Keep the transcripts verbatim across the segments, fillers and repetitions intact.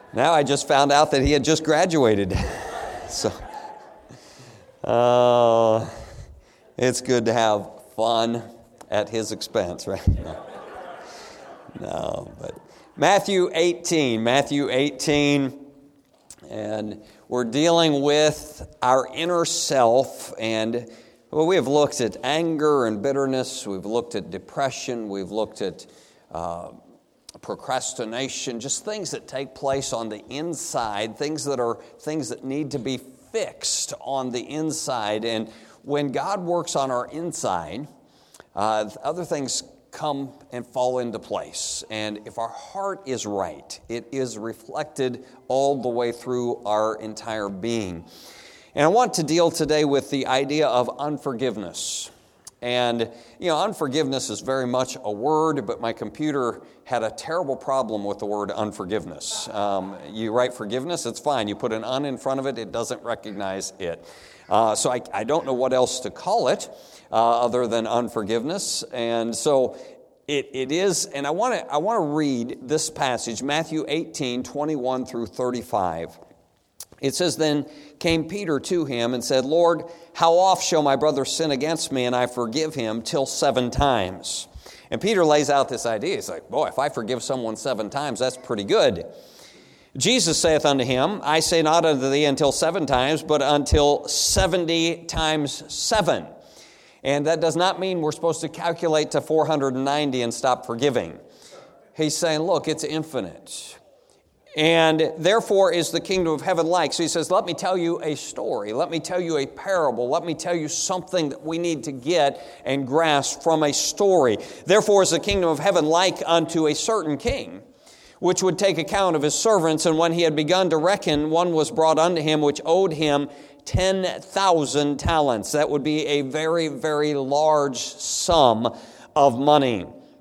Now I just found out that he had just graduated. So, uh, it's good to have fun at his expense, right? No, no but Matthew eighteen, Matthew eighteen, and we're dealing with our inner self, and well, we have looked at anger and bitterness, we've looked at depression, we've looked at uh, procrastination, just things that take place on the inside, things that are things that need to be fixed on the inside. And when God works on our inside, uh, other things come and fall into place. And if our heart is right, it is reflected all the way through our entire being. And I want to deal today with the idea of unforgiveness. And, you know, unforgiveness is very much a word, but my computer had a terrible problem with the word unforgiveness. Um, you write forgiveness, it's fine. You put an un in front of it, it doesn't recognize it. Uh, so I, I don't know what else to call it uh, other than unforgiveness. And so it, it is, and I want to I want to read this passage, Matthew eighteen, twenty-one through thirty-five. It says, "Then came Peter to him and said, Lord, how oft shall my brother sin against me, and I forgive him till seven times? And Peter lays out this idea. He's like, boy, if I forgive someone seven times, that's pretty good. Jesus saith unto him, I say not unto thee until seven times, but until seventy times seven. And that does not mean we're supposed to calculate to four hundred ninety and stop forgiving. He's saying, look, it's infinite. And therefore is the kingdom of heaven like. So he says, let me tell you a story. Let me tell you a parable. Let me tell you something that we need to get and grasp from a story. Therefore is the kingdom of heaven like unto a certain king, which would take account of his servants. And when he had begun to reckon, one was brought unto him which owed him ten thousand talents. That would be a very, very large sum of money.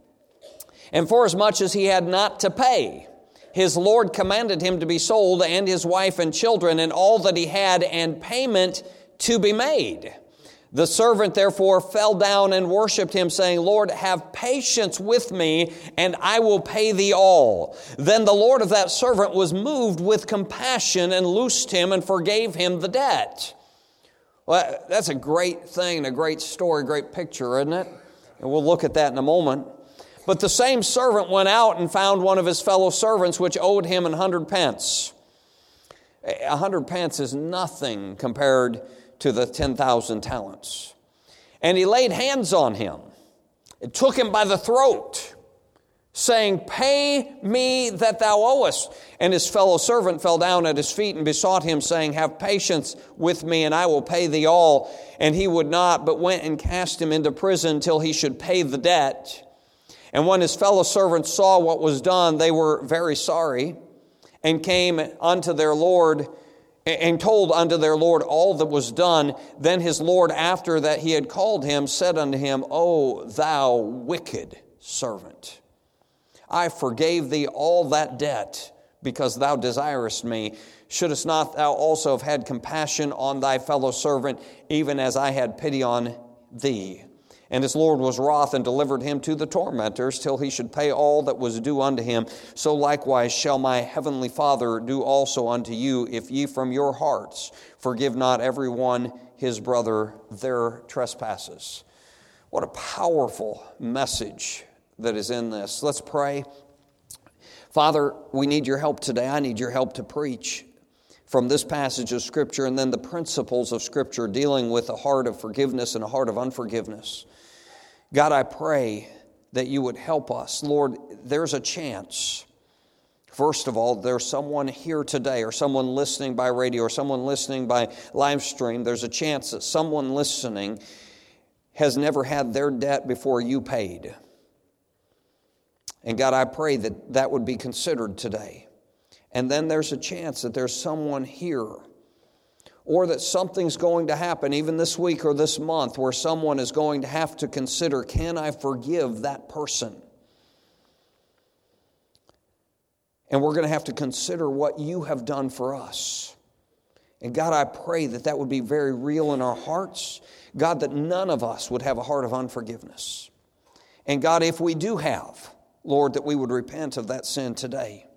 And forasmuch as he had not to pay, his Lord commanded him to be sold, and his wife and children, and all that he had, and payment to be made. The servant therefore fell down and worshipped him, saying, Lord, have patience with me, and I will pay thee all. Then the Lord of that servant was moved with compassion, and loosed him, and forgave him the debt." Well, that's a great thing, a great story, great picture, isn't it? And we'll look at that in a moment. But the same servant went out and found one of his fellow servants, which owed him an hundred pence. A hundred pence is nothing compared to the ten thousand talents. And he laid hands on him and took him by the throat, saying, Pay me that thou owest. And his fellow servant fell down at his feet and besought him, saying, Have patience with me, and I will pay thee all. And he would not, but went and cast him into prison till he should pay the debt. And when his fellow servants saw what was done, they were very sorry, and came unto their Lord, and told unto their Lord all that was done. Then his Lord, after that he had called him, said unto him, O thou wicked servant, I forgave thee all that debt, because thou desirest me. Shouldest not thou also have had compassion on thy fellow servant, even as I had pity on thee? And his Lord was wroth and delivered him to the tormentors till he should pay all that was due unto him. So likewise shall my heavenly Father do also unto you, if ye from your hearts forgive not every one his brother their trespasses. What a powerful message that is in this. Let's pray. Father, we need your help today. I need your help to preach from this passage of Scripture, and then the principles of Scripture dealing with a heart of forgiveness and a heart of unforgiveness. God, I pray that you would help us. Lord, there's a chance. First of all, there's someone here today, or someone listening by radio, or someone listening by live stream. There's a chance that someone listening has never had their debt before you paid. And God, I pray that that would be considered today. And then there's a chance that there's someone here, or that something's going to happen even this week or this month where someone is going to have to consider, can I forgive that person? And we're going to have to consider what you have done for us. And God, I pray that that would be very real in our hearts. God, that none of us would have a heart of unforgiveness. And God, if we do have, Lord, that we would repent of that sin today.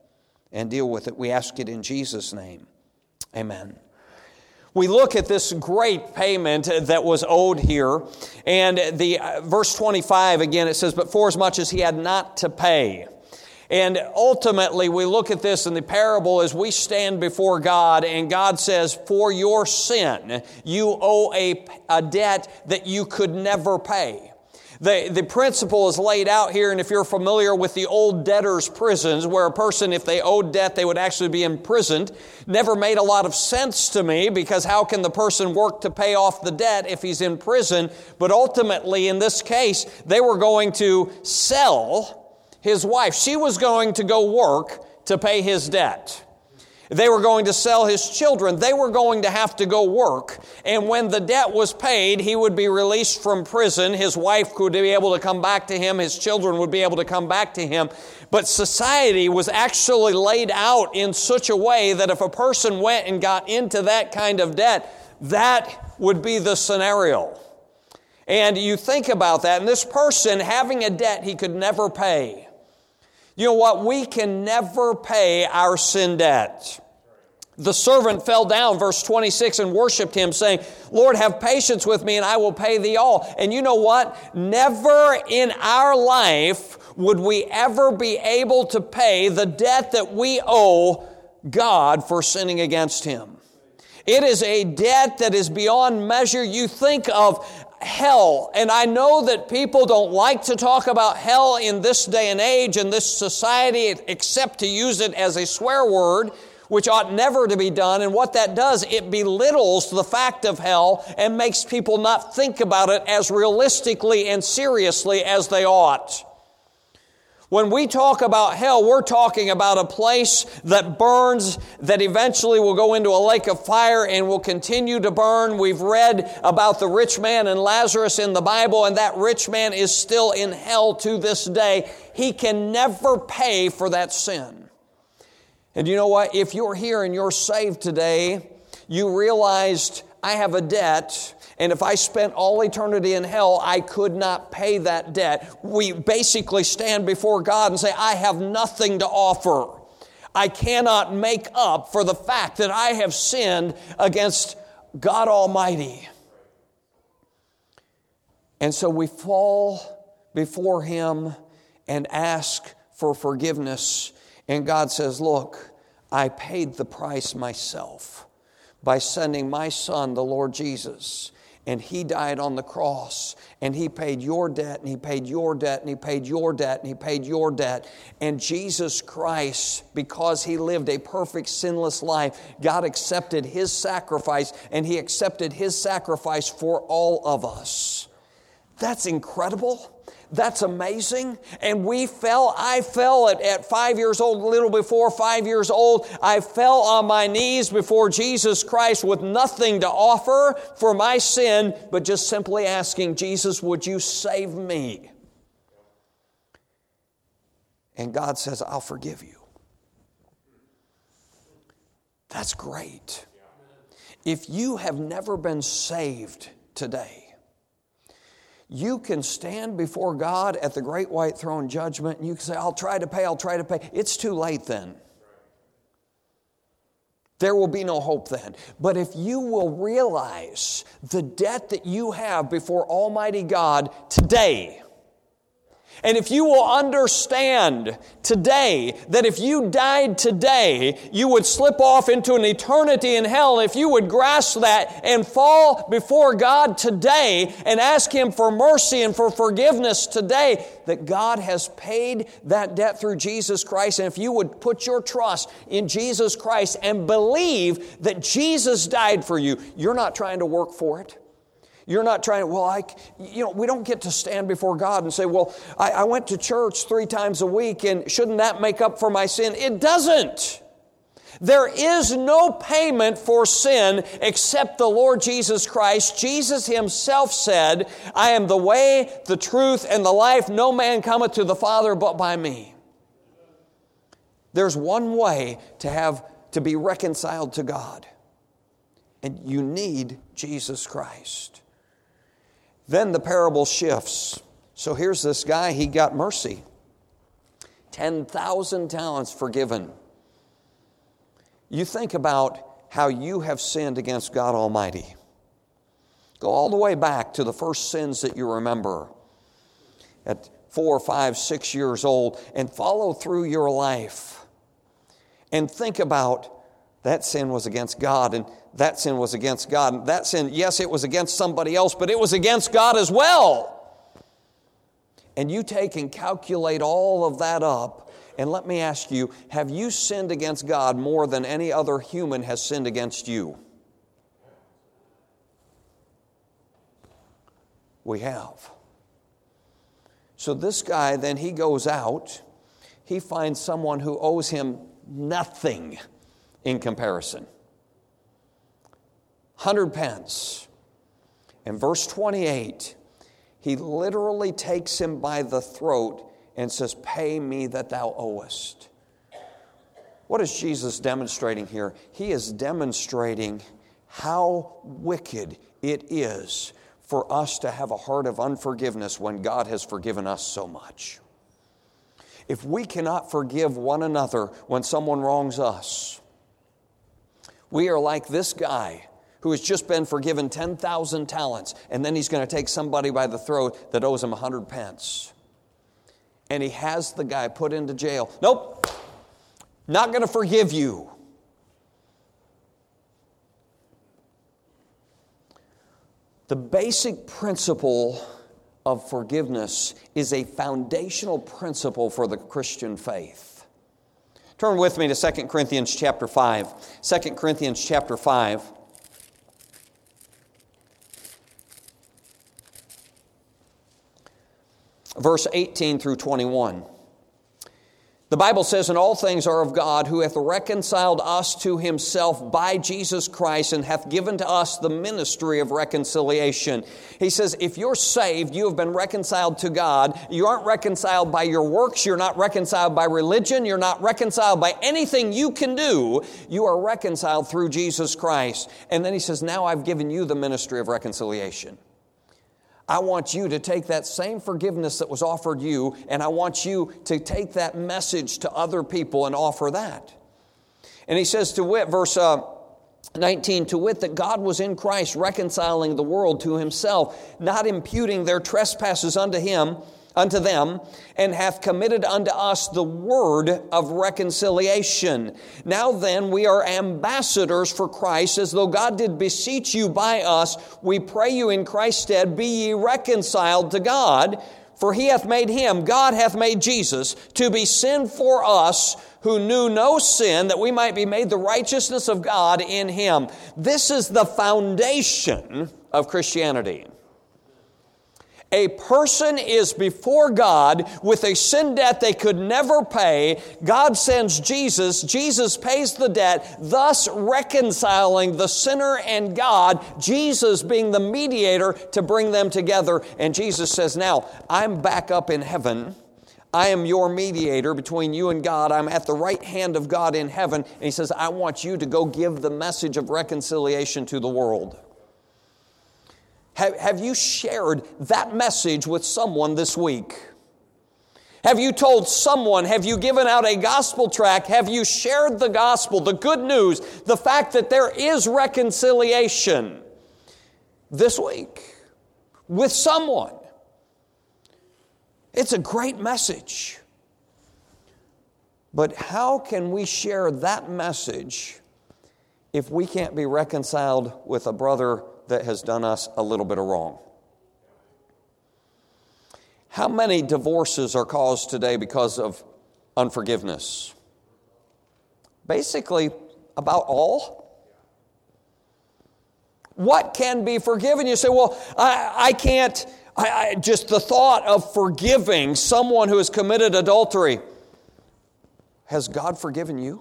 and deal with it. We ask it in Jesus' name. Amen. We look at this great payment that was owed here, and the uh, verse twenty-five, again, it says, "But forasmuch as he had not to pay." And ultimately, we look at this in the parable as we stand before God, and God says, for your sin, you owe a, a debt that you could never pay. The, the principle is laid out here, and if you're familiar with the old debtors' prisons, where a person, if they owed debt, they would actually be imprisoned, never made a lot of sense to me, because how can the person work to pay off the debt if he's in prison? But ultimately, in this case, they were going to sell his wife. She was going to go work to pay his debt. They were going to sell his children. They were going to have to go work. And when the debt was paid, he would be released from prison. His wife would be able to come back to him. His children would be able to come back to him. But society was actually laid out in such a way that if a person went and got into that kind of debt, that would be the scenario. And you think about that, and this person having a debt he could never pay. You know what? We can never pay our sin debt. The servant fell down, verse twenty-six, and worshiped him, saying, Lord, have patience with me, and I will pay thee all. And you know what? Never in our life would we ever be able to pay the debt that we owe God for sinning against Him. It is a debt that is beyond measure. You think of hell, and I know that people don't like to talk about hell in this day and age, in this society, except to use it as a swear word, which ought never to be done. And what that does, it belittles the fact of hell and makes people not think about it as realistically and seriously as they ought. When we talk about hell, we're talking about a place that burns, that eventually will go into a lake of fire and will continue to burn. We've read about the rich man and Lazarus in the Bible, and that rich man is still in hell to this day. He can never pay for that sin. And you know what? If you're here and you're saved today, you realized, I have a debt, and if I spent all eternity in hell, I could not pay that debt. We basically stand before God and say, I have nothing to offer. I cannot make up for the fact that I have sinned against God Almighty. And so we fall before Him and ask for forgiveness. And God says, look, I paid the price myself by sending my Son, the Lord Jesus. And He died on the cross, and He paid your debt, and He paid your debt, and He paid your debt, and He paid your debt. And Jesus Christ, because He lived a perfect, sinless life, God accepted His sacrifice, and He accepted His sacrifice for all of us. That's incredible. That's amazing. And we fell, I fell at, at five years old, a little before five years old. I fell on my knees before Jesus Christ with nothing to offer for my sin, but just simply asking, Jesus, would you save me? And God says, I'll forgive you. That's great. If you have never been saved today, you can stand before God at the great white throne judgment and you can say, I'll try to pay, I'll try to pay. It's too late then. There will be no hope then. But if you will realize the debt that you have before Almighty God today, and if you will understand today that if you died today, you would slip off into an eternity in hell. If you would grasp that and fall before God today and ask Him for mercy and for forgiveness today, that God has paid that debt through Jesus Christ. And if you would put your trust in Jesus Christ and believe that Jesus died for you, you're not trying to work for it. You're not trying to, well, I, you know, we don't get to stand before God and say, well, I, I went to church three times a week and shouldn't that make up for my sin? It doesn't. There is no payment for sin except the Lord Jesus Christ. Jesus Himself said, I am the way, the truth, and the life. No man cometh to the Father but by me. There's one way to have, to be reconciled to God. And you need Jesus Christ. Then the parable shifts. So here's this guy, he got mercy. ten thousand talents forgiven. You think about how you have sinned against God Almighty. Go all the way back to the first sins that you remember at four, five, six years old, and follow through your life. And think about that sin was against God, and that sin was against God. And that sin, yes, it was against somebody else, but it was against God as well. And you take and calculate all of that up, and let me ask you, have you sinned against God more than any other human has sinned against you? We have. So this guy, then he goes out, he finds someone who owes him nothing in comparison. Hundred pence. In verse twenty-eight, he literally takes him by the throat and says, "Pay me that thou owest." What is Jesus demonstrating here? He is demonstrating how wicked it is for us to have a heart of unforgiveness when God has forgiven us so much. If we cannot forgive one another when someone wrongs us, we are like this guy who has just been forgiven ten thousand talents, and then he's going to take somebody by the throat that owes him one hundred pence. And he has the guy put into jail. Nope, not going to forgive you. The basic principle of forgiveness is a foundational principle for the Christian faith. Turn with me to Second Corinthians chapter five. Second Corinthians chapter five. Verse eighteen through twenty-one. The Bible says, "And all things are of God, who hath reconciled us to himself by Jesus Christ, and hath given to us the ministry of reconciliation." He says, if you're saved, you have been reconciled to God. You aren't reconciled by your works. You're not reconciled by religion. You're not reconciled by anything you can do. You are reconciled through Jesus Christ. And then he says, now I've given you the ministry of reconciliation. I want you to take that same forgiveness that was offered you, and I want you to take that message to other people and offer that. And he says to wit, verse uh, nineteen, to wit, that God was in Christ reconciling the world to himself, not imputing their trespasses unto him, unto them, and hath committed unto us the word of reconciliation. Now then, we are ambassadors for Christ, as though God did beseech you by us. We pray you in Christ's stead, be ye reconciled to God. For he hath made him, God hath made Jesus, to be sin for us, who knew no sin, that we might be made the righteousness of God in him. This is the foundation of Christianity. A person is before God with a sin debt they could never pay. God sends Jesus. Jesus pays the debt, thus reconciling the sinner and God, Jesus being the mediator to bring them together. And Jesus says, now, I'm back up in heaven. I am your mediator between you and God. I'm at the right hand of God in heaven. And he says, I want you to go give the message of reconciliation to the world. Have you shared that message with someone this week? Have you told someone, have you given out a gospel tract? Have you shared the gospel, the good news, the fact that there is reconciliation this week with someone? It's a great message. But how can we share that message if we can't be reconciled with a brother that has done us a little bit of wrong? How many divorces are caused today because of unforgiveness? Basically, about all. What can be forgiven? You say, well, I, I can't, I, I, just the thought of forgiving someone who has committed adultery. Has God forgiven you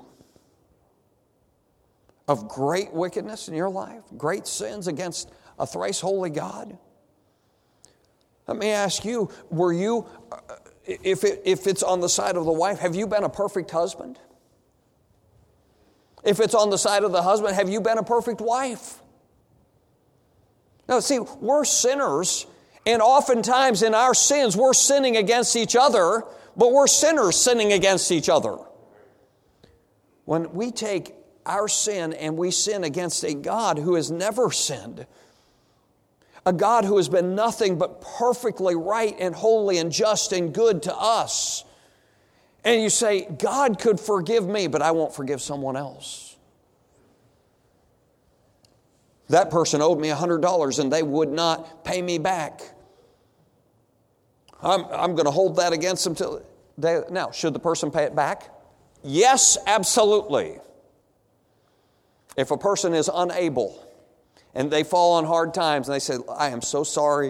of great wickedness in your life, great sins against a thrice holy God? Let me ask you, were you, if it, if it's on the side of the wife, have you been a perfect husband? If it's on the side of the husband, have you been a perfect wife? Now, see, we're sinners, and oftentimes in our sins, we're sinning against each other, but we're sinners sinning against each other. When we take our sin, and we sin against a God who has never sinned. A God who has been nothing but perfectly right and holy and just and good to us. And you say, God could forgive me, but I won't forgive someone else. That person owed me one hundred dollars and they would not pay me back. I'm, I'm going to hold that against them till they... Now, should the person pay it back? Yes, absolutely. If a person is unable and they fall on hard times and they say, I am so sorry.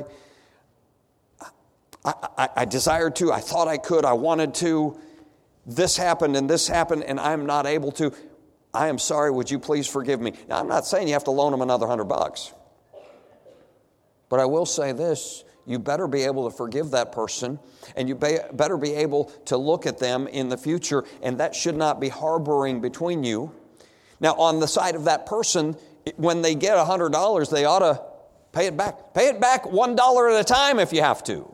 I, I, I desired to. I thought I could. I wanted to. This happened and this happened and I'm not able to. I am sorry. Would you please forgive me? Now, I'm not saying you have to loan them another hundred bucks. But I will say this. You better be able to forgive that person, and you be, better be able to look at them in the future, and that should not be harboring between you. Now, on the side of that person, when they get one hundred dollars, they ought to pay it back. Pay it back one dollar at a time if you have to.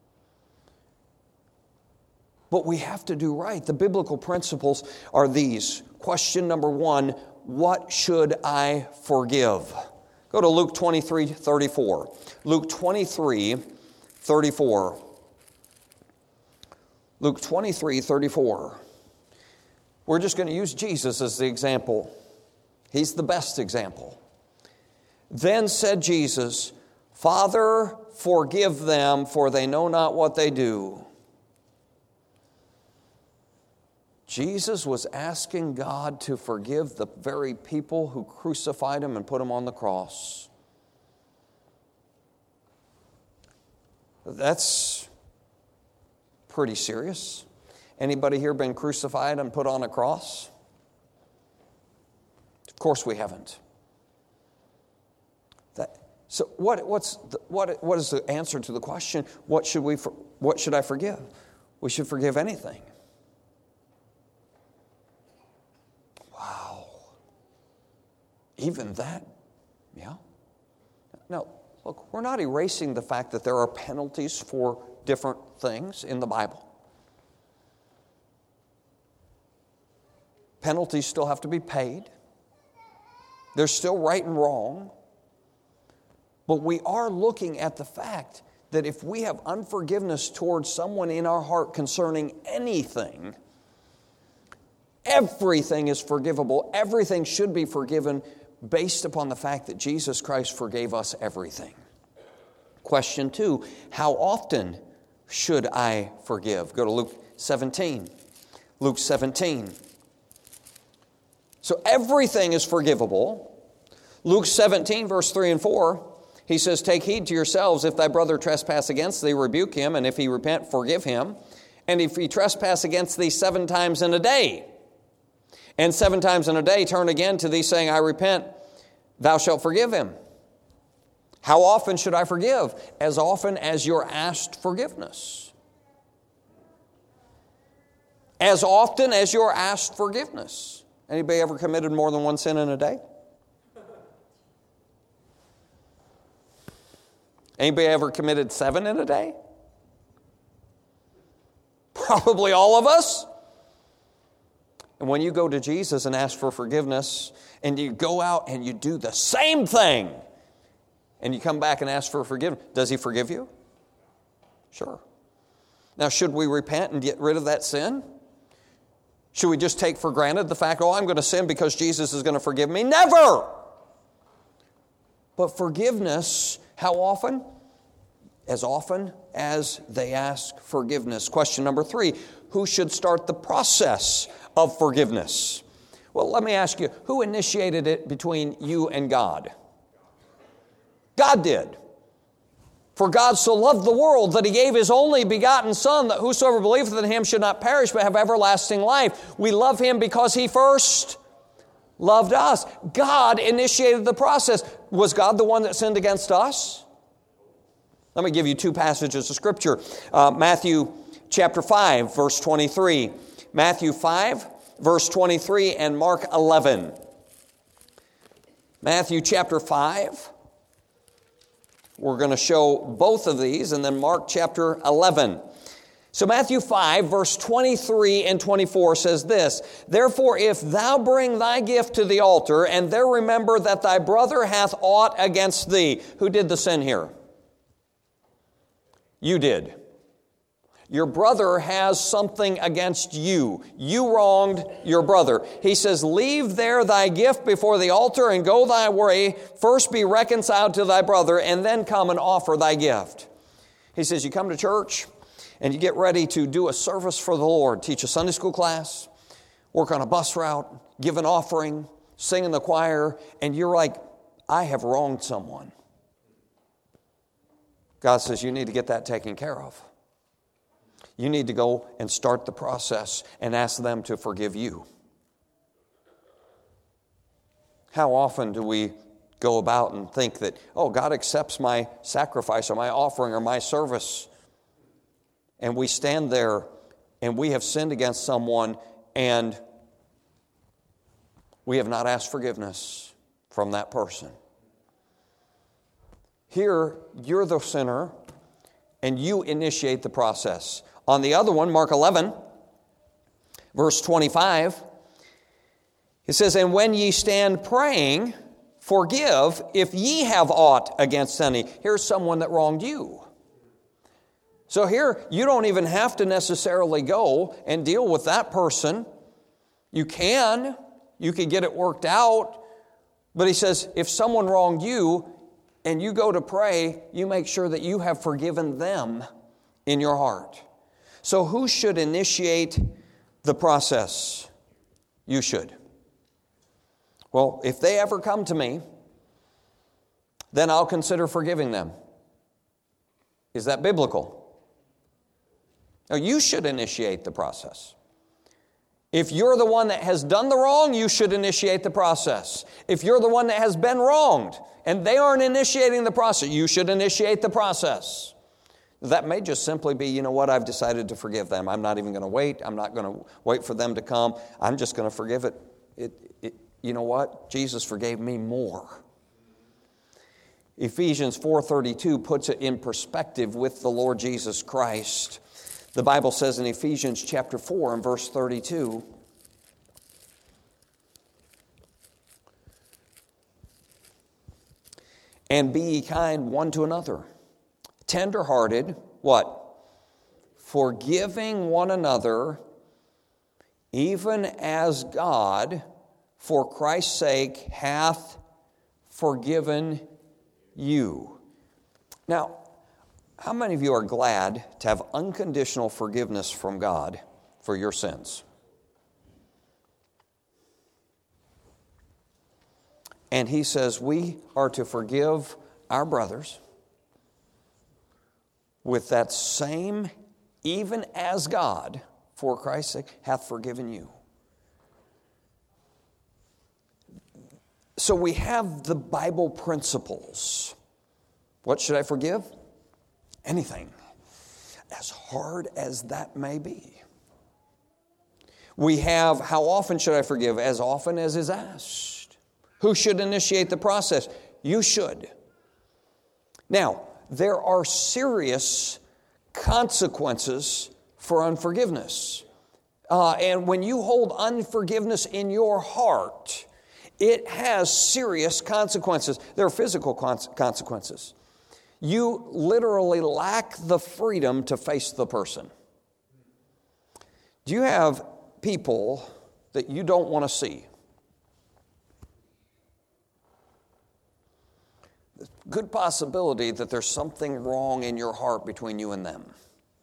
But we have to do right. The biblical principles are these. Question number one, what should I forgive? Go to Luke twenty-three thirty-four. Luke twenty-three thirty-four. Luke twenty-three thirty-four. We're just going to use Jesus as the example. He's the best example. Then said Jesus, Father, forgive them, for they know not what they do. Jesus was asking God to forgive the very people who crucified him and put him on the cross. That's pretty serious. Anybody here been crucified and put on a cross? Of course we haven't. That, so what, what's the, what, what is the answer to the question, what should we, what should I forgive? We should forgive anything. Wow. Even that? Yeah. No, look, we're not erasing the fact that there are penalties for different things in the Bible. Penalties still have to be paid. There's still right and wrong. But we are looking at the fact that if we have unforgiveness towards someone in our heart concerning anything, everything is forgivable. Everything should be forgiven based upon the fact that Jesus Christ forgave us everything. Question two, how often should I forgive? Go to Luke seventeen. Luke seventeen. So everything is forgivable. Luke seventeen, verse three and four, he says, take heed to yourselves. If thy brother trespass against thee, rebuke him. And if he repent, forgive him. And if he trespass against thee seven times in a day, and seven times in a day turn again to thee, saying, I repent, thou shalt forgive him. How often should I forgive? As often as you're asked forgiveness. As often as you're asked forgiveness. Anybody ever committed more than one sin in a day? Anybody ever committed seven in a day? Probably all of us. And when you go to Jesus and ask for forgiveness, and you go out and you do the same thing, and you come back and ask for forgiveness, does he forgive you? Sure. Now, should we repent and get rid of that sin? Should we just take for granted the fact, oh, I'm going to sin because Jesus is going to forgive me? Never! But forgiveness, how often? As often as they ask forgiveness. Question number three, who should start the process of forgiveness? Well, let me ask you, who initiated it between you and God? God did. For God so loved the world that he gave his only begotten Son, that whosoever believeth in him should not perish but have everlasting life. We love him because he first loved us. God initiated the process. Was God the one that sinned against us? Let me give you two passages of Scripture. Uh, Matthew chapter five, verse twenty-three. Matthew five, verse twenty-three, and Mark eleven. Matthew chapter five. We're going to show both of these, and then Mark chapter eleven. So Matthew five, verse twenty-three and twenty-four says this, "Therefore, if thou bring thy gift to the altar, and there remember that thy brother hath aught against thee." Who did the sin here? You did. Your brother has something against you. You wronged your brother. He says, "Leave there thy gift before the altar and go thy way. First be reconciled to thy brother, and then come and offer thy gift." He says, you come to church and you get ready to do a service for the Lord, teach a Sunday school class, work on a bus route, give an offering, sing in the choir, and you're like, I have wronged someone. God says you need to get that taken care of. You need to go and start the process and ask them to forgive you. How often do we go about and think that, oh, God accepts my sacrifice or my offering or my service? And we stand there and we have sinned against someone and we have not asked forgiveness from that person. Here, you're the sinner and you initiate the process. On the other one, Mark eleven, verse twenty-five, it says, "And when ye stand praying, forgive if ye have aught against any." Here's someone that wronged you. So here, you don't even have to necessarily go and deal with that person. You can. You can get it worked out. But he says, if someone wronged you and you go to pray, you make sure that you have forgiven them in your heart. So who should initiate the process? You should. Well, if they ever come to me, then I'll consider forgiving them. Is that biblical? Now, you should initiate the process. If you're the one that has done the wrong, you should initiate the process. If you're the one that has been wronged and they aren't initiating the process, you should initiate the process. That may just simply be, you know what, I've decided to forgive them. I'm not even going to wait. I'm not going to wait for them to come. I'm just going to forgive it. It, it. You know what? Jesus forgave me more. Ephesians four thirty-two puts it in perspective with the Lord Jesus Christ. The Bible says in Ephesians chapter four and verse thirty-two, "And be ye kind one to another, tender-hearted," what? "Forgiving one another, even as God, for Christ's sake, hath forgiven you." Now, how many of you are glad to have unconditional forgiveness from God for your sins? And he says we are to forgive our brothers with that same, even as God, for Christ's sake, hath forgiven you. So we have the Bible principles. What should I forgive? Anything, as hard as that may be. We have, how often should I forgive? As often as is asked. Who should initiate the process? You should. Now, there are serious consequences for unforgiveness. Uh, and when you hold unforgiveness in your heart, it has serious consequences. There are physical consequences. You literally lack the freedom to face the person. Do you have people that you don't want to see? Good possibility that there's something wrong in your heart between you and them.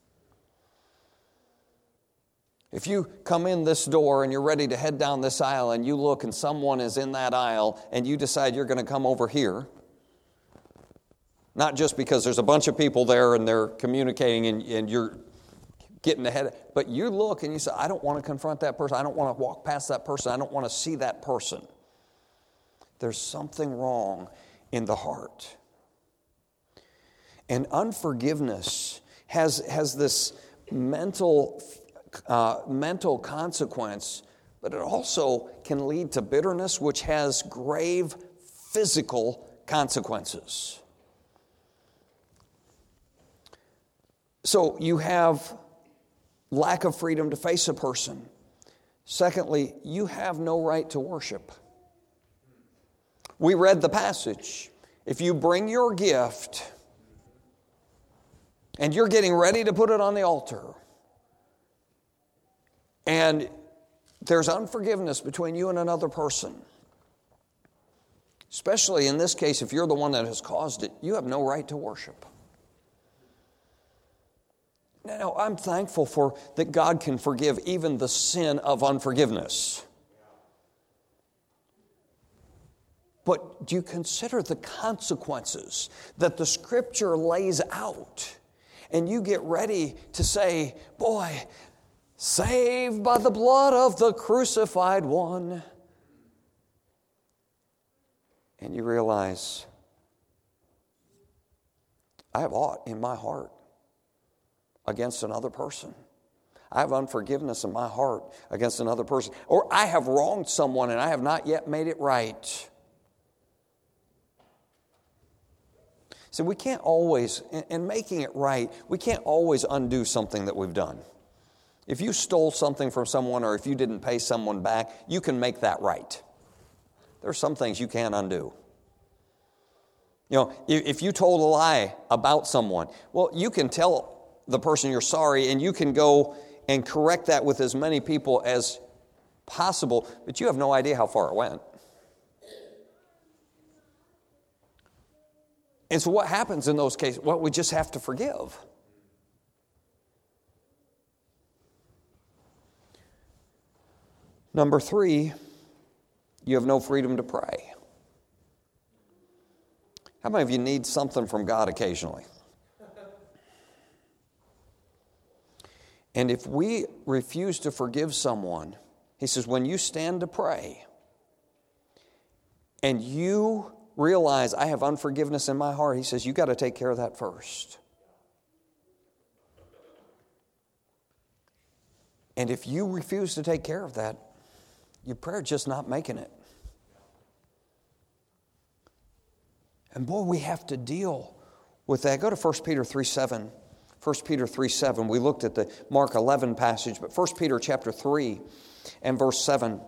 If you come in this door and you're ready to head down this aisle and you look and someone is in that aisle and you decide you're going to come over here, not just because there's a bunch of people there and they're communicating and, and you're getting ahead, but you look and you say, I don't want to confront that person. I don't want to walk past that person. I don't want to see that person. There's something wrong in the heart. And unforgiveness has, has this mental, uh, mental consequence, but it also can lead to bitterness, which has grave physical consequences. So you have lack of freedom to face a person. Secondly, you have no right to worship. We read the passage. If you bring your gift and you're getting ready to put it on the altar, and there's unforgiveness between you and another person, especially in this case, if you're the one that has caused it, you have no right to worship. Now, I'm thankful for that God can forgive even the sin of unforgiveness. But do you consider the consequences that the Scripture lays out? And you get ready to say, boy, saved by the blood of the crucified one. And you realize, I have aught in my heart against another person. I have unforgiveness in my heart against another person. Or I have wronged someone and I have not yet made it right. So we can't always, in making it right, we can't always undo something that we've done. If you stole something from someone or if you didn't pay someone back, you can make that right. There are some things you can't undo. You know, if you told a lie about someone, well, you can tell the person you're sorry and you can go and correct that with as many people as possible, but you have no idea how far it went. And so what happens in those cases? Well, we just have to forgive. Number three, you have no freedom to pray. How many of you need something from God occasionally? And if we refuse to forgive someone, he says, when you stand to pray and you realize I have unforgiveness in my heart, he says, you got to take care of that first. And if you refuse to take care of that, your prayer just not making it. And boy, we have to deal with that. Go to First Peter three seven. First Peter three seven. We looked at the Mark eleven passage, but First Peter chapter three and verse seven.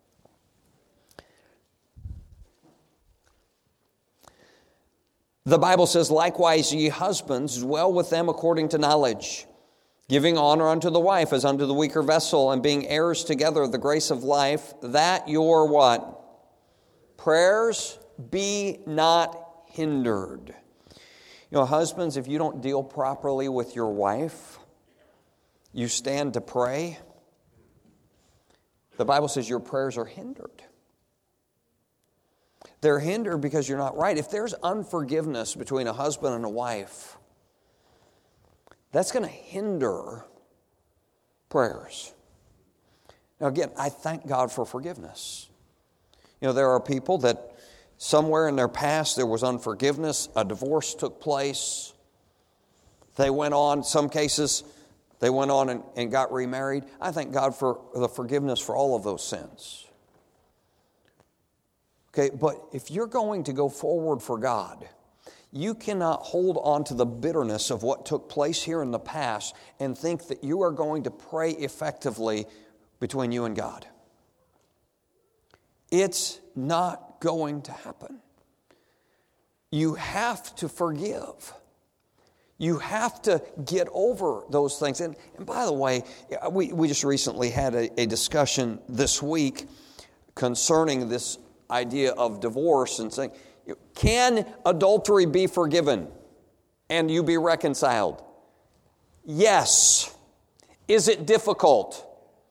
The Bible says, likewise, ye husbands, dwell with them according to knowledge, giving honor unto the wife as unto the weaker vessel, and being heirs together of the grace of life, that your what? Prayers be not hindered. You know, husbands, if you don't deal properly with your wife, you stand to pray, the Bible says your prayers are hindered. They're hindered because you're not right. If there's unforgiveness between a husband and a wife, that's going to hinder prayers. Now again, I thank God for forgiveness. You know, there are people that somewhere in their past there was unforgiveness, a divorce took place. They went on, some cases, they went on and, and got remarried. I thank God for the forgiveness for all of those sins. Okay, but if you're going to go forward for God, you cannot hold on to the bitterness of what took place here in the past and think that you are going to pray effectively between you and God. It's not going to happen. You have to forgive. You have to get over those things. And, and by the way, we, we just recently had a, a discussion this week concerning this idea of divorce and saying, can adultery be forgiven and you be reconciled? Yes. Is it difficult?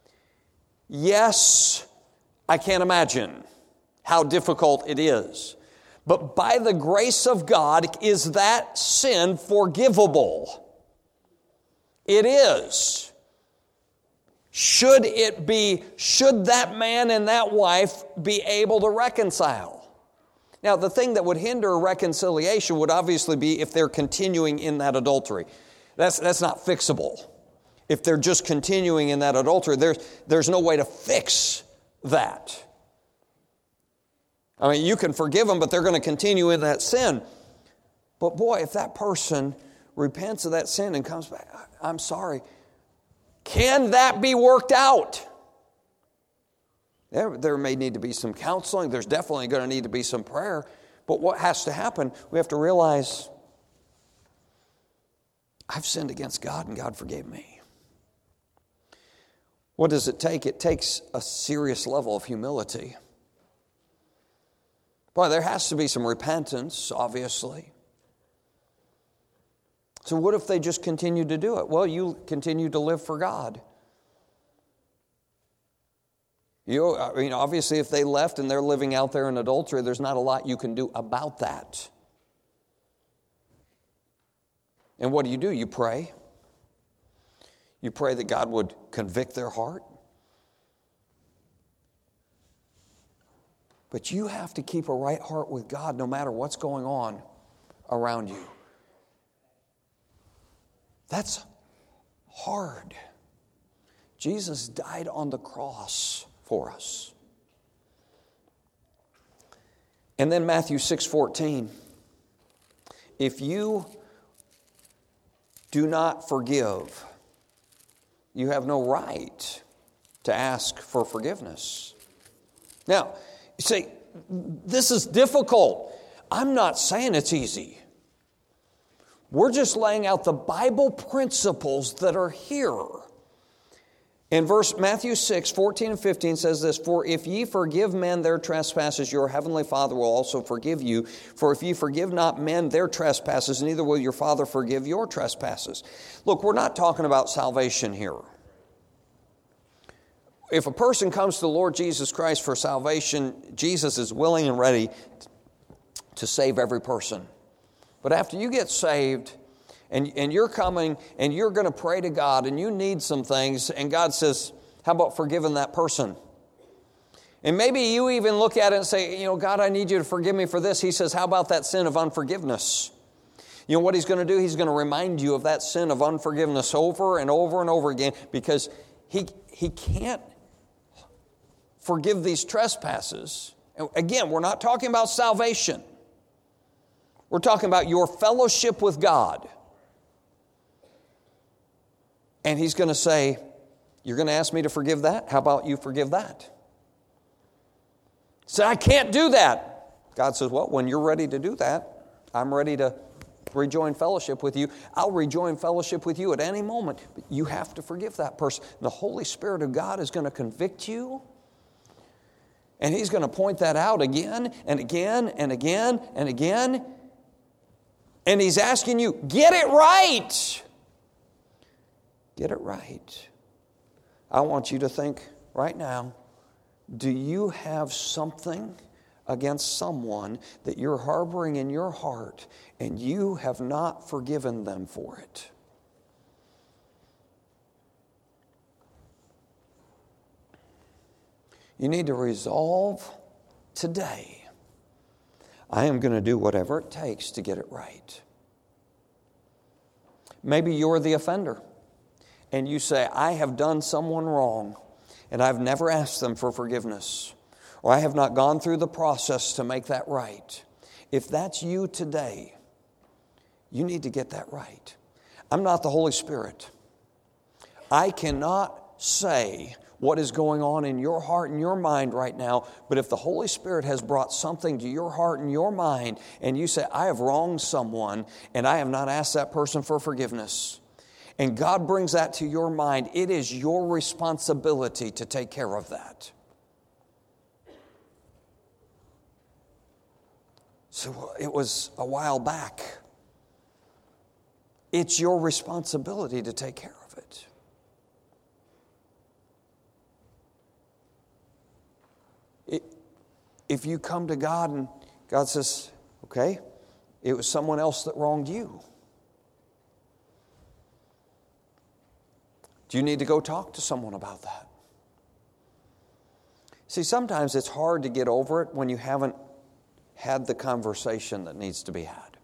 Yes. I can't imagine how difficult it is. But by the grace of God, is that sin forgivable? It is. Should it be, should that man and that wife be able to reconcile? Now, the thing that would hinder reconciliation would obviously be if they're continuing in that adultery. That's, that's not fixable. If they're just continuing in that adultery, there's, there's no way to fix that. I mean, you can forgive them, but they're going to continue in that sin. But boy, if that person repents of that sin and comes back, I'm sorry, Can that be worked out? There, there may need to be some counseling. There's definitely going to need to be some prayer. But what has to happen, we have to realize, I've sinned against God and God forgave me. What does it take? It takes a serious level of humility. Boy, there has to be some repentance, obviously. So what if they just continue to do it? Well, you continue to live for God. You, I mean, obviously, if they left and they're living out there in adultery, there's not a lot you can do about that. And what do you do? You pray. You pray that God would convict their heart. But you have to keep a right heart with God no matter what's going on around you. That's hard. Jesus died on the cross for us. And then Matthew six fourteen. If you do not forgive, you have no right to ask for forgiveness. Now, you say, this is difficult. I'm not saying it's easy. We're just laying out the Bible principles that are here. In verse Matthew six, fourteen and fifteen says this, For if ye forgive men their trespasses, your heavenly Father will also forgive you. For if ye forgive not men their trespasses, neither will your Father forgive your trespasses. Look, we're not talking about salvation here. If a person comes to the Lord Jesus Christ for salvation, Jesus is willing and ready to save every person. But after you get saved, And, and you're coming and you're going to pray to God and you need some things, and God says, how about forgiving that person? And maybe you even look at it and say, you know, God, I need you to forgive me for this. He says, how about that sin of unforgiveness? You know what he's going to do? He's going to remind you of that sin of unforgiveness over and over and over again, because he, he can't forgive these trespasses. Again, we're not talking about salvation. We're talking about your fellowship with God. And he's going to say, you're going to ask me to forgive that? How about you forgive that? Say, I can't do that. God says, well, when you're ready to do that, I'm ready to rejoin fellowship with you. I'll rejoin fellowship with you at any moment. But you have to forgive that person. The Holy Spirit of God is going to convict you. And he's going to point that out again and again and again and again. And he's asking you, get it right. Get it right. I want you to think right now, do you have something against someone that you're harboring in your heart and you have not forgiven them for it? You need to resolve today, I am going to do whatever it takes to get it right. Maybe you're the offender. And you say, I have done someone wrong, and I've never asked them for forgiveness, or I have not gone through the process to make that right. If that's you today, you need to get that right. I'm not the Holy Spirit. I cannot say what is going on in your heart and your mind right now, but if the Holy Spirit has brought something to your heart and your mind, and you say, I have wronged someone, and I have not asked that person for forgiveness, and God brings that to your mind, it is your responsibility to take care of that. So it was a while back. It's your responsibility to take care of it. it. If you come to God and God says, okay, it was someone else that wronged you. Do you need to go talk to someone about that? See, sometimes it's hard to get over it when you haven't had the conversation that needs to be had.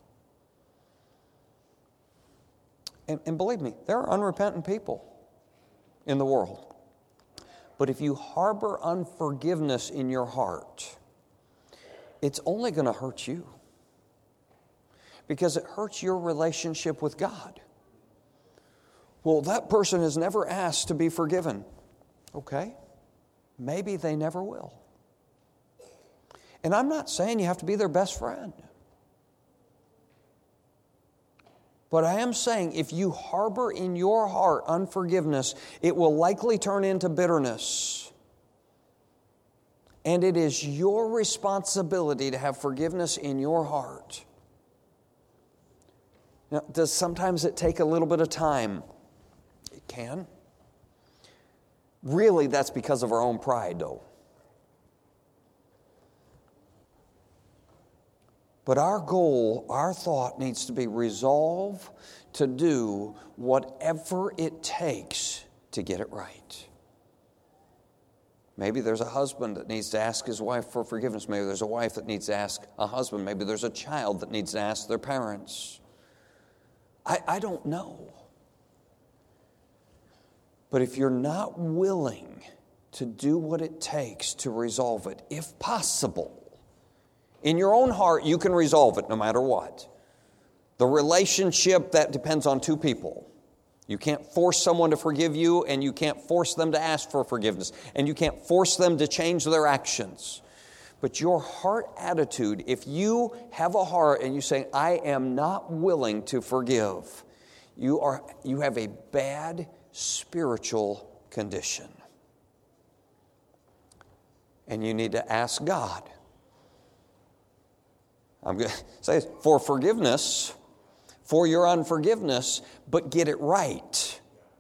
And, and believe me, there are unrepentant people in the world. But if you harbor unforgiveness in your heart, it's only going to hurt you. Because it hurts your relationship with God. Well, that person has never asked to be forgiven. Okay, maybe they never will. And I'm not saying you have to be their best friend. But I am saying if you harbor in your heart unforgiveness, it will likely turn into bitterness. And it is your responsibility to have forgiveness in your heart. Now, does sometimes it take a little bit of time? It can. Really, that's because of our own pride, though. But our goal, our thought needs to be resolve to do whatever it takes to get it right. Maybe there's a husband that needs to ask his wife for forgiveness. Maybe there's a wife that needs to ask a husband. Maybe there's a child that needs to ask their parents. I, I don't know. But if you're not willing to do what it takes to resolve it, if possible, in your own heart, you can resolve it no matter what. The relationship, that depends on two people. You can't force someone to forgive you, and you can't force them to ask for forgiveness, and you can't force them to change their actions. But your heart attitude, if you have a heart and you say, I am not willing to forgive, you are you have a bad spiritual condition. And you need to ask God. I'm going to say for forgiveness, for your unforgiveness, but get it right.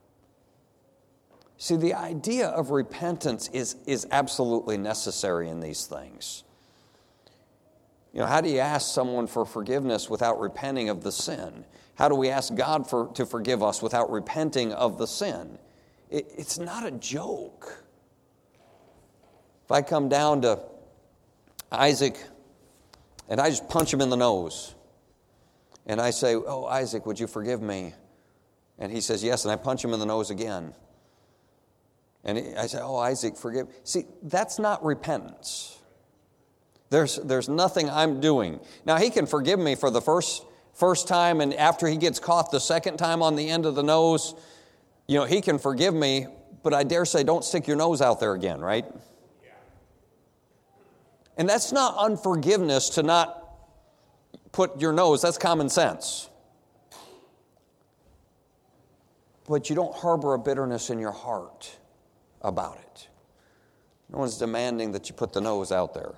See, the idea of repentance is, is absolutely necessary in these things. You know, how do you ask someone for forgiveness without repenting of the sin? How do we ask God for, to forgive us without repenting of the sin? It, it's not a joke. If I come down to Isaac and I just punch him in the nose, and I say, oh, Isaac, would you forgive me? And he says, yes, and I punch him in the nose again. And I say, oh, Isaac, forgive me. See, that's not repentance. There's, there's nothing I'm doing. Now, he can forgive me for the first, first time, and after he gets caught the second time on the end of the nose, you know, he can forgive me, but I dare say, don't stick your nose out there again, right? Yeah. And that's not unforgiveness to not put your nose. That's common sense. But you don't harbor a bitterness in your heart about it. No one's demanding that you put the nose out there.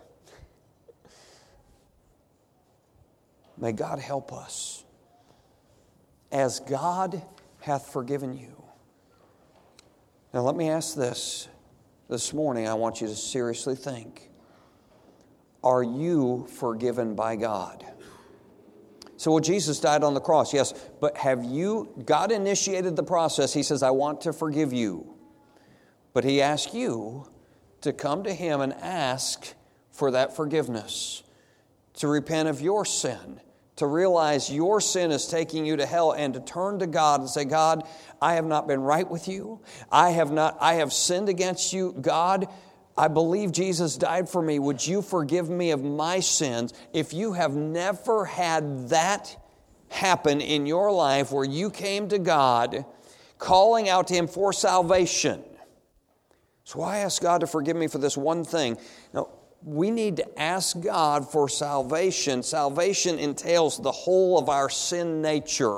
May God help us. As God hath forgiven you. Now let me ask this. This morning I want you to seriously think. Are you forgiven by God? So, well, Jesus died on the cross, yes, but have you, God initiated the process. He says, I want to forgive you. But He asks you to come to Him and ask for that forgiveness, to repent of your sin, to realize your sin is taking you to hell, and to turn to God and say, God, I have not been right with you. I have not, I have sinned against you. God, I believe Jesus died for me. Would you forgive me of my sins? If you have never had that happen in your life where you came to God calling out to Him for salvation. So I ask God to forgive me for this one thing. Now, we need to ask God for salvation. Salvation entails the whole of our sin nature.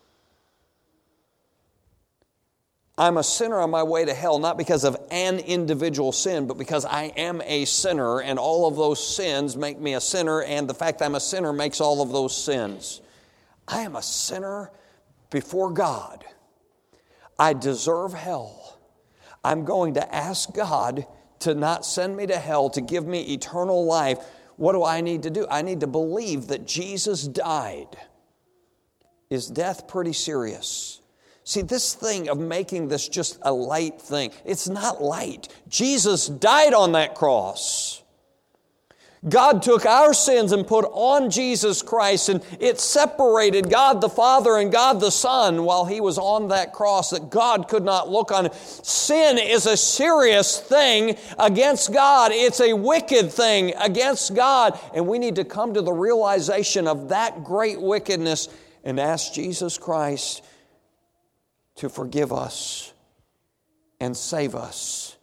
I'm a sinner on my way to hell, not because of an individual sin, but because I am a sinner, and all of those sins make me a sinner, and the fact I'm a sinner makes all of those sins. I am a sinner before God. I deserve hell. I'm going to ask God to not send me to hell, to give me eternal life. What do I need to do? I need to believe that Jesus died. Is death pretty serious? See, this thing of making this just a light thing, it's not light. Jesus died on that cross. God took our sins and put on Jesus Christ, and it separated God the Father and God the Son while He was on that cross that God could not look on. Sin is a serious thing against God. It's a wicked thing against God, and we need to come to the realization of that great wickedness and ask Jesus Christ to forgive us and save us.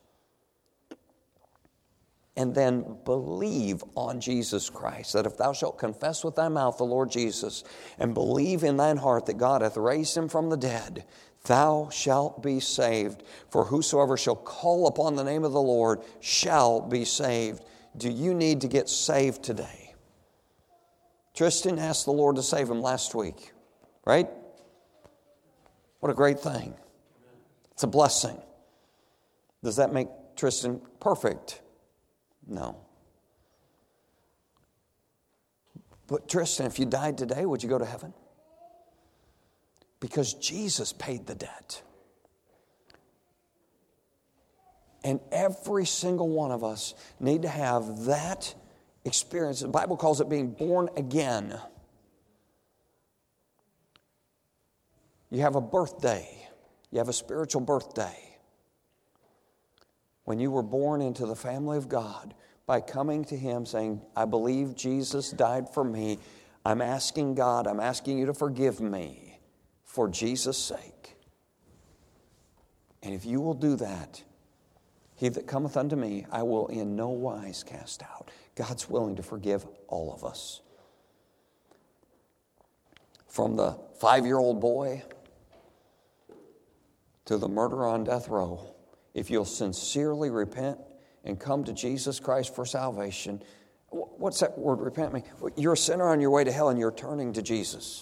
And then believe on Jesus Christ, that if thou shalt confess with thy mouth the Lord Jesus, and believe in thine heart that God hath raised him from the dead, thou shalt be saved. For whosoever shall call upon the name of the Lord shall be saved. Do you need to get saved today? Tristan asked the Lord to save him last week, right? What a great thing. It's a blessing. Does that make Tristan perfect? No. But Tristan, if you died today, would you go to heaven? Because Jesus paid the debt. And every single one of us need to have that experience. The Bible calls it being born again. You have a birthday. You have a spiritual birthday. When you were born into the family of God by coming to Him saying, I believe Jesus died for me. I'm asking God, I'm asking you to forgive me for Jesus' sake. And if you will do that, he that cometh unto me, I will in no wise cast out. God's willing to forgive all of us. From the five-year-old boy to the murderer on death row, if you'll sincerely repent and come to Jesus Christ for salvation, what's that word, repent mean? You're a sinner on your way to hell and you're turning to Jesus.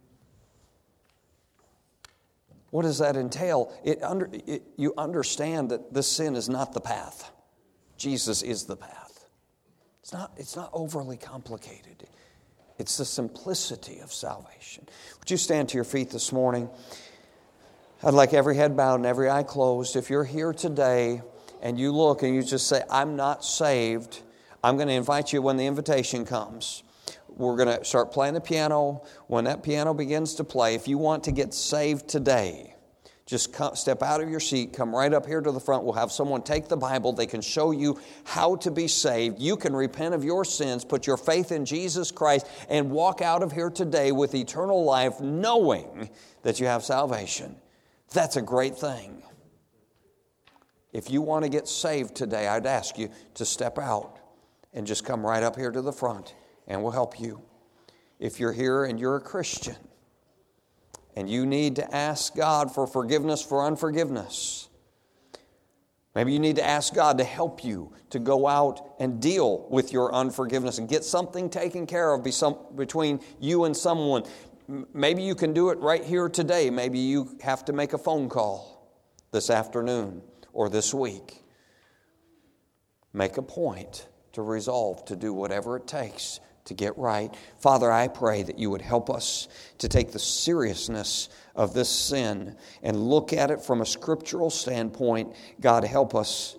What does that entail? It under, it, you understand that this sin is not the path. Jesus is the path. It's not, it's not overly complicated. It's the simplicity of salvation. Would you stand to your feet this morning? I'd like every head bowed and every eye closed. If you're here today and you look and you just say, I'm not saved, I'm going to invite you when the invitation comes. We're going to start playing the piano. When that piano begins to play, if you want to get saved today, just come, step out of your seat, come right up here to the front. We'll have someone take the Bible. They can show you how to be saved. You can repent of your sins, put your faith in Jesus Christ, and walk out of here today with eternal life, knowing that you have salvation. That's a great thing. If you want to get saved today, I'd ask you to step out and just come right up here to the front, and we'll help you. If you're here and you're a Christian, and you need to ask God for forgiveness for unforgiveness, maybe you need to ask God to help you to go out and deal with your unforgiveness and get something taken care of between you and someone. Maybe you can do it right here today. Maybe you have to make a phone call this afternoon or this week. Make a point to resolve to do whatever it takes to get right. Father, I pray that you would help us to take the seriousness of this sin and look at it from a scriptural standpoint. God, help us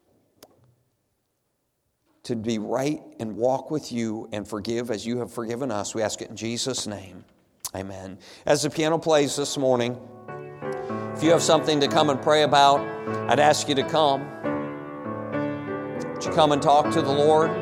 to be right and walk with you and forgive as you have forgiven us. We ask it in Jesus' name. Amen. As the piano plays this morning, if you have something to come and pray about, I'd ask you to come. Would you come and talk to the Lord?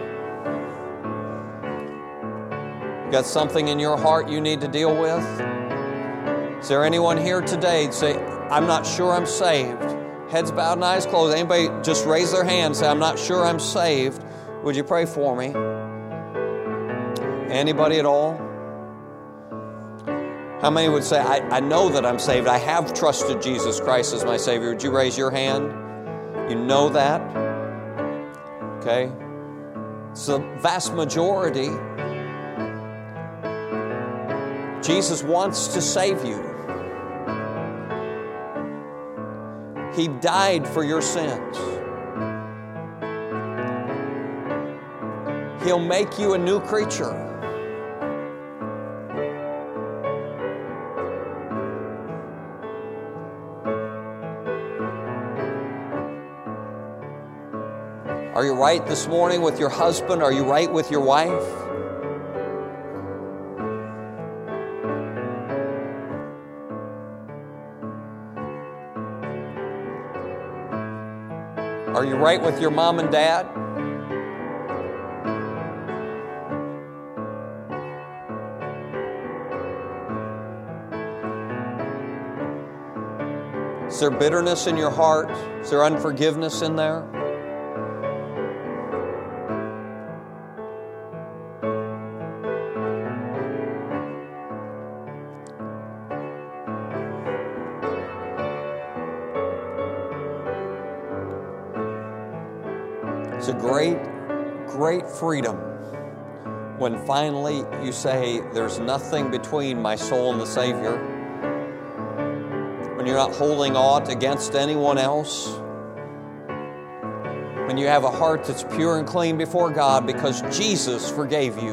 You got something in your heart you need to deal with? Is there anyone here today that say, I'm not sure I'm saved? Heads bowed and eyes closed. Anybody just raise their hand and say, I'm not sure I'm saved? Would you pray for me? Anybody at all? How many would say, I, I know that I'm saved. I have trusted Jesus Christ as my Savior. Would you raise your hand? You know that? Okay. It's the vast majority. Jesus wants to save you. He died for your sins. He'll make you a new creature. Are you right this morning with your husband? Are you right with your wife? Are you right with your mom and dad? Is there bitterness in your heart? Is there unforgiveness in there? It's a great, great freedom when finally you say, there's nothing between my soul and the Savior. When you're not holding aught against anyone else. When you have a heart that's pure and clean before God because Jesus forgave you.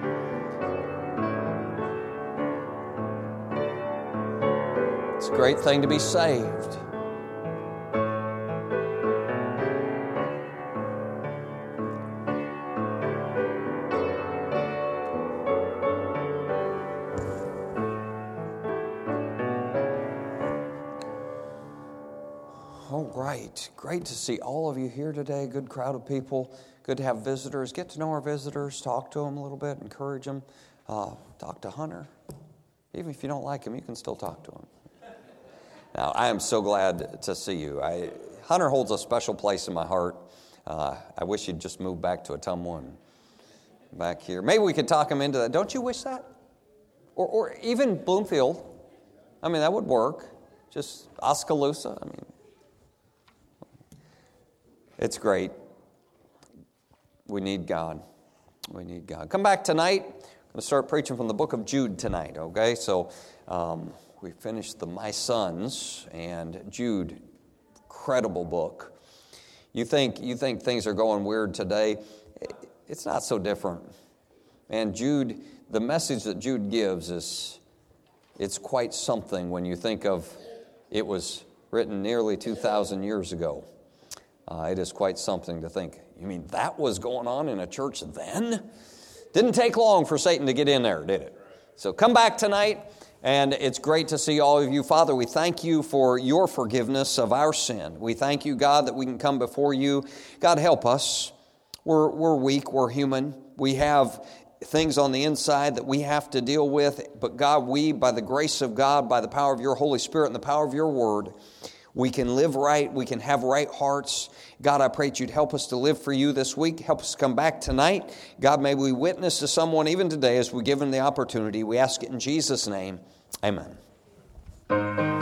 It's a great thing to be saved. All right. Great to see all of you here today. Good crowd of people. Good to have visitors. Get to know our visitors. Talk to them a little bit. Encourage them. Uh, talk to Hunter. Even if you don't like him, you can still talk to him. Now, I am so glad to see you. I, Hunter holds a special place in my heart. Uh, I wish he'd just move back to Ottumwa and back here. Maybe we could talk him into that. Don't you wish that? Or, or even Bloomfield. I mean, that would work. Just Oskaloosa. I mean, it's great. We need God. We need God. Come back tonight. I'm going to start preaching from the book of Jude tonight, okay? So um, we finished the My Sons, and Jude, incredible book. You think, you think things are going weird today. It's not so different. And Jude, the message that Jude gives is, it's quite something when you think of it was written nearly two thousand years ago. Uh, it is quite something to think, you mean that was going on in a church then? Didn't take long for Satan to get in there, did it? So come back tonight, and it's great to see all of you. Father, we thank you for your forgiveness of our sin. We thank you, God, that we can come before you. God, help us. We're, we're weak, we're human. We have things on the inside that we have to deal with, but God, we, by the grace of God, by the power of your Holy Spirit and the power of your word, we can live right. We can have right hearts. God, I pray that you'd help us to live for you this week. Help us come back tonight. God, may we witness to someone even today as we give them the opportunity. We ask it in Jesus' name. Amen.